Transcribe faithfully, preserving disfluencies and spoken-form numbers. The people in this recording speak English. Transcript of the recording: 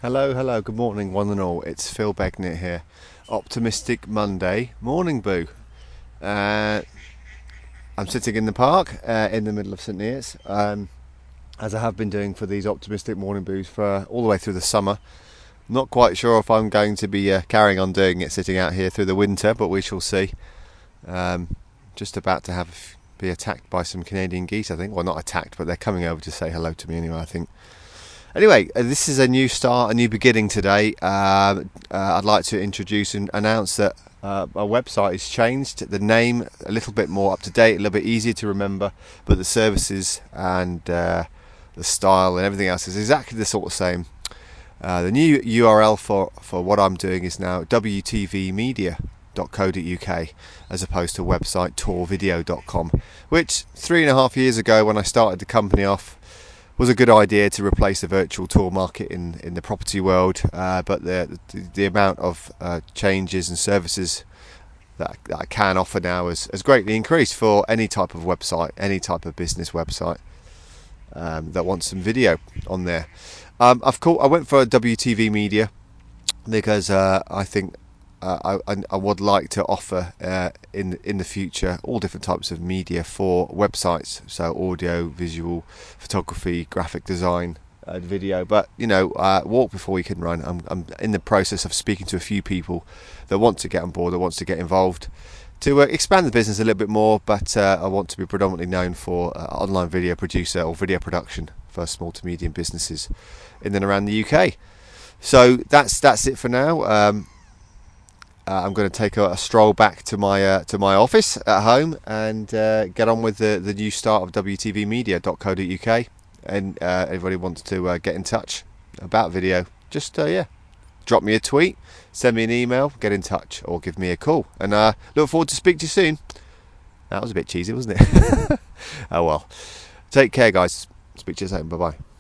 Hello, hello, good morning one and all. It's Phil Begnett here. Optimistic Monday morning, boo. Uh, I'm sitting in the park uh, in the middle of St Neots, um, as I have been doing for these optimistic morning boos for all the way through the summer. Not quite sure if I'm going to be uh, carrying on doing it sitting out here through the winter, but we shall see. Um, just about to have be attacked by some Canadian geese, I think. Well, not attacked, but they're coming over to say hello to me anyway, I think. Anyway, uh, this is a new start, a new beginning today. Uh, uh, I'd like to introduce and announce that uh, our website has changed. The name a little bit more up to date, a little bit easier to remember, but the services and uh, the style and everything else is exactly the sort of same. Uh, the new U R L for, for what I'm doing is now w t v media dot co dot u k as opposed to website tor video dot com, which three and a half years ago when I started the company off was a good idea to replace the virtual tour market in, in the property world, uh, but the, the the amount of uh, changes and services that, that I can offer now has, has greatly increased for any type of website, any type of business website um, that wants some video on there. Um, I've called, I went for W T V Media because uh, I think Uh, I, I would like to offer uh, in in the future all different types of media for websites, so audio, visual, photography, graphic design, uh, video. But you know, uh, walk before you can run. I'm, I'm in the process of speaking to a few people that want to get on board, that wants to get involved, to uh, expand the business a little bit more. But uh, I want to be predominantly known for uh, online video producer or video production for small to medium businesses in and around the U K. So that's that's it for now. Um, Uh, I'm going to take a, a stroll back to my uh, to my office at home and uh, get on with the, the new start of w t v media dot co dot u k. And uh, everybody wants to uh, get in touch about video, just uh, yeah, drop me a tweet, send me an email, get in touch, or give me a call. And uh, look forward to speak to you soon. That was a bit cheesy, wasn't it? Oh well. Take care, guys. Speak to you soon. Bye bye.